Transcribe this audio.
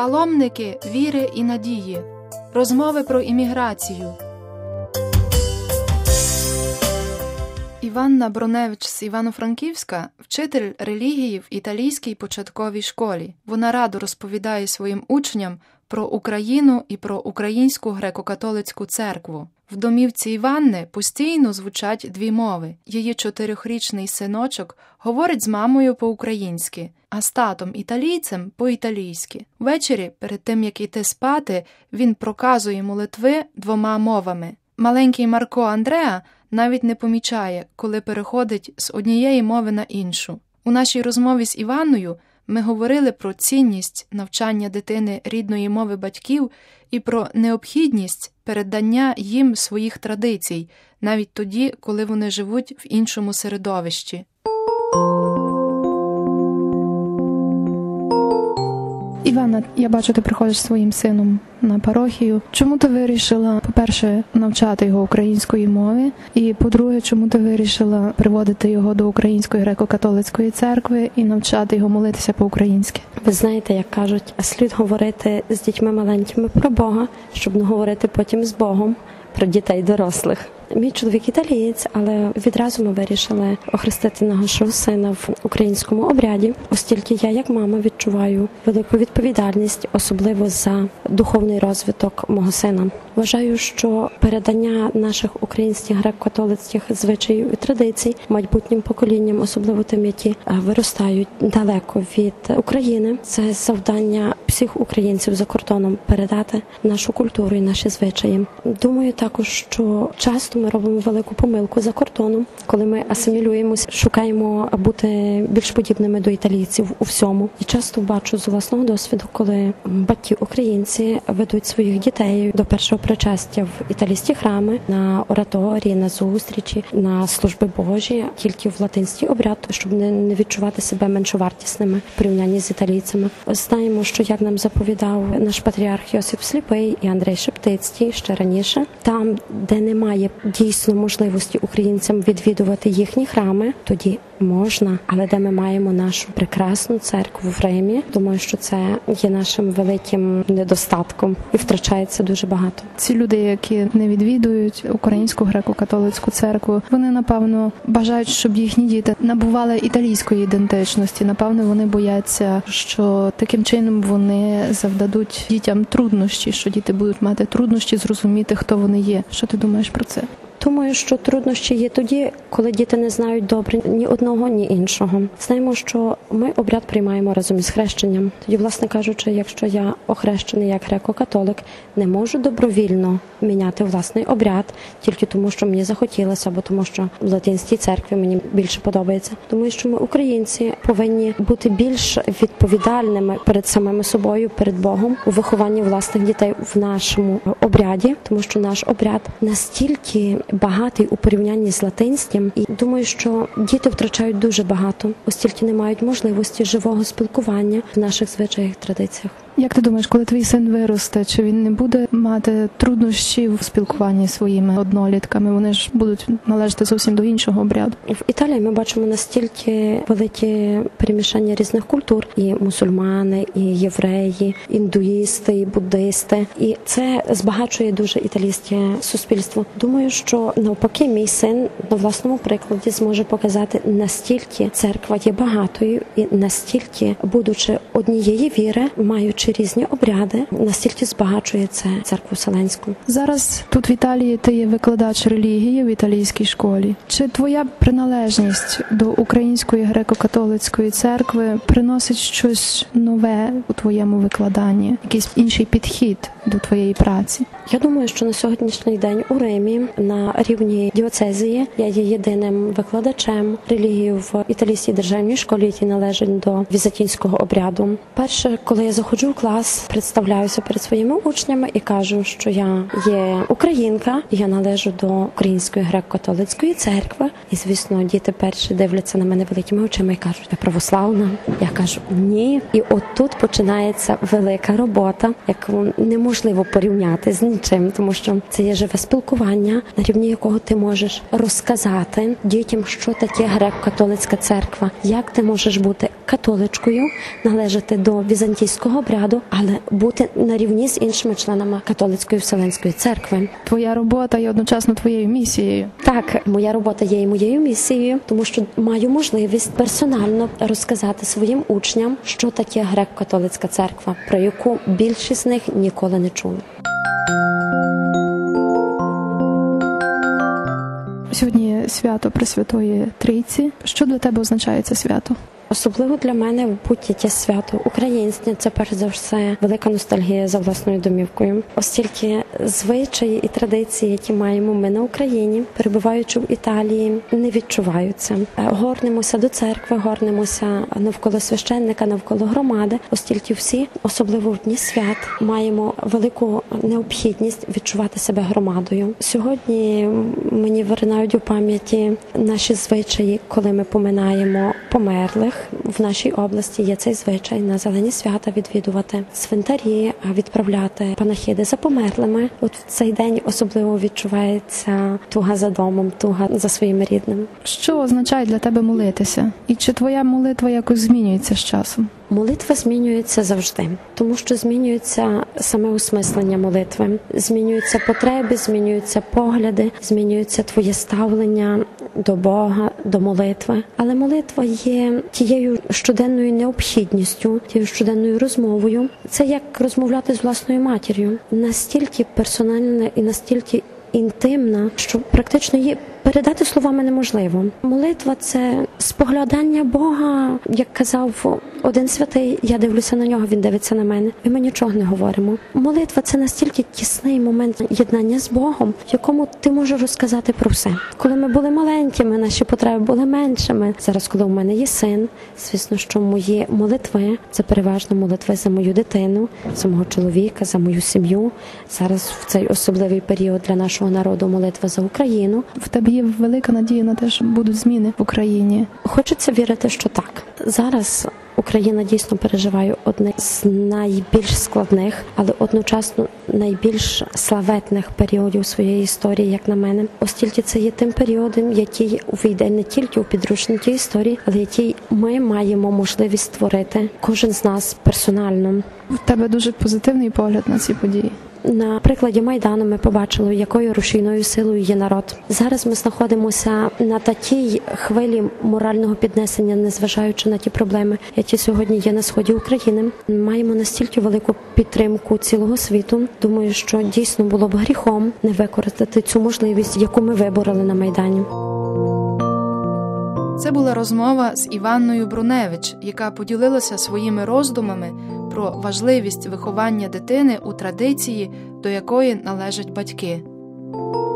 Паломники віри і надії. Розмови про імміграцію. Іванна Броневич з Івано-Франківська – вчитель релігії в італійській початковій школі. Вона радо розповідає своїм учням про Україну і про Українську греко-католицьку церкву. В домівці Іванни постійно звучать дві мови. Її 4-річний синочок говорить з мамою по-українськи, а з татом-італійцем по-італійськи. Ввечері, перед тим, як іти спати, він проказує молитви двома мовами. Маленький Марко Андреа навіть не помічає, коли переходить з однієї мови на іншу. У нашій розмові з Іванною ми говорили про цінність навчання дитини рідної мови батьків і про необхідність передання їм своїх традицій, навіть тоді, коли вони живуть в іншому середовищі. Івана, я бачу, ти приходиш зі своїм сином на парохію. Чому ти вирішила, по-перше, навчати його української мови? І, по-друге, чому ти вирішила приводити його до Української греко-католицької церкви і навчати його молитися по-українськи? Ви знаєте, як кажуть, слід говорити з дітьми маленькими про Бога, щоб не говорити потім з Богом про дітей дорослих. Мій чоловік італієць, але відразу ми вирішили охрестити нашого сина в українському обряді, оскільки я, як мама, відчуваю велику відповідальність, особливо за духовний розвиток мого сина. Вважаю, що передання наших українських греко-католицьких звичаїв і традицій майбутнім поколінням, особливо тим, які виростають далеко від України, це завдання всіх українців за кордоном передати нашу культуру і наші звичаї. Думаю також, що часто ми робимо велику помилку за кордоном, коли ми асимілюємося, шукаємо бути більш подібними до італійців у всьому. І часто бачу з власного досвіду, коли батьки-українці ведуть своїх дітей до першого причастя в італійські храми, на ораторії, на зустрічі, на служби Божі, тільки в латинський обряд, щоб не відчувати себе меншовартісними в порівнянні з італійцями. Знаємо, що, як нам заповідав наш патріарх Йосип Сліпий і Андрей Шептицький ще раніше, там, де немає дійсно можливості українцям відвідувати їхні храми, тоді можна, але де ми маємо нашу прекрасну церкву в Римі, думаю, що це є нашим великим недостатком і втрачається дуже багато. Ці люди, які не відвідують Українську греко-католицьку церкву, вони, напевно, бажають, щоб їхні діти набували італійської ідентичності. Напевно, вони бояться, що таким чином вони завдадуть дітям труднощі, що діти будуть мати труднощі зрозуміти, хто вони є. Що ти думаєш про це? Думаю, що труднощі є тоді, коли діти не знають добре ні одного, ні іншого. Знаємо, що ми обряд приймаємо разом із хрещенням. Тоді, власне кажучи, якщо я охрещений як греко-католик, не можу добровільно міняти власний обряд, тільки тому, що мені захотілося, або тому, що в латинській церкві мені більше подобається. Думаю, що ми, українці, повинні бути більш відповідальними перед самими собою, перед Богом, у вихованні власних дітей в нашому обряді, тому що наш обряд настільки багатий у порівнянні з латинським, і думаю, що діти втрачають дуже багато, оскільки не мають можливості живого спілкування в наших звичаях і традиціях. Як ти думаєш, коли твій син виросте, чи він не буде мати труднощі в спілкуванні зі своїми однолітками? Вони ж будуть належати зовсім до іншого обряду. В Італії ми бачимо настільки великі перемішання різних культур. І мусульмани, і євреї, індуїсти, і буддисти. І це збагачує дуже італійське суспільство. Думаю, що навпаки мій син на власному прикладі зможе показати, настільки церква є багатою і настільки, будучи однієї віри, маючи різні обряди, настільки збагачує це церкву Вселенську. Зараз тут в Італії ти є викладач релігії в італійській школі. Чи твоя приналежність до Української греко-католицької церкви приносить щось нове у твоєму викладанні? Якийсь інший підхід до твоєї праці? Я думаю, що на сьогоднішній день у Римі на рівні діоцезії я є єдиним викладачем релігії в італійській державній школі, які належать до візантійського обряду. Перше, коли я заходжу в клас, представляюся перед своїми учнями і кажу, що я є українка, я належу до Української греко-католицької церкви. І, звісно, діти перші дивляться на мене великими очима і кажуть: "Ви православна?" Я кажу: "Ні". І от тут починається велика робота, яку неможливо порівняти з нічим, тому що це є живе спілкування, на рівні якого ти можеш розказати дітям, що таке греко-католицька церква, як ти можеш бути католичкою, належати до візантійського обряду, але бути на рівні з іншими членами католицької Вселенської церкви. Твоя робота є одночасно твоєю місією. Так, моя робота є і моєю місією, тому що маю можливість персонально розказати своїм учням, що таке греко-католицька церква, про яку більшість з них ніколи не чули. Сьогодні свято Пресвятої Трійці. Що для тебе означає це свято? Особливо для мене будь-яке свято українське – це перш за все велика ностальгія за власною домівкою. Оскільки звичаї і традиції, які маємо ми на Україні, перебуваючи в Італії, не відчуваються. Горнемося до церкви, горнемося навколо священника, навколо громади, оскільки всі, особливо в дні свят, маємо велику необхідність відчувати себе громадою. Сьогодні мені виринають у пам'яті наші звичаї, коли ми поминаємо померлих. В нашій області є цей звичай на зелені свята відвідувати цвинтарі, відправляти панахиди за померлими. От в цей день особливо відчувається туга за домом, туга за своїми рідними. Що означає для тебе молитися? І чи твоя молитва якось змінюється з часом? Молитва змінюється завжди, тому що змінюється саме осмислення молитви, змінюються потреби, змінюються погляди, змінюється твоє ставлення до Бога, до молитви. Але молитва є тією щоденною необхідністю, тією щоденною розмовою. Це як розмовляти з власною матір'ю. Настільки персональна і настільки інтимна, що практично її передати словами неможливо. Молитва – це споглядання Бога. Як казав один святий, я дивлюся на нього, він дивиться на мене, і ми нічого не говоримо. Молитва – це настільки тісний момент єднання з Богом, в якому ти можеш розказати про все. Коли ми були маленькими, наші потреби були меншими. Зараз, коли у мене є син, звісно, що мої молитви – це переважно молитви за мою дитину, за мого чоловіка, за мою сім'ю. Зараз в цей особливий період для нашого народу молитва за Україну. В тебе є велика надія на те, що будуть зміни в Україні? Хочеться вірити, що так. Зараз Україна дійсно переживає одне з найбільш складних, але одночасно найбільш славетних періодів своєї історії, як на мене. Оскільки це є тим періодом, який увійде не тільки у підручники історії, але який ми маємо можливість створити, кожен з нас персонально. В тебе дуже позитивний погляд на ці події. На прикладі Майдану ми побачили, якою рушійною силою є народ. Зараз ми знаходимося на такій хвилі морального піднесення, незважаючи на ті проблеми, які сьогодні є на сході України. Ми маємо настільки велику підтримку цілого світу. Думаю, що дійсно було б гріхом не використати цю можливість, яку ми вибороли на Майдані. Це була розмова з Іванною Бруневич, яка поділилася своїми роздумами про важливість виховання дитини у традиції, до якої належать батьки.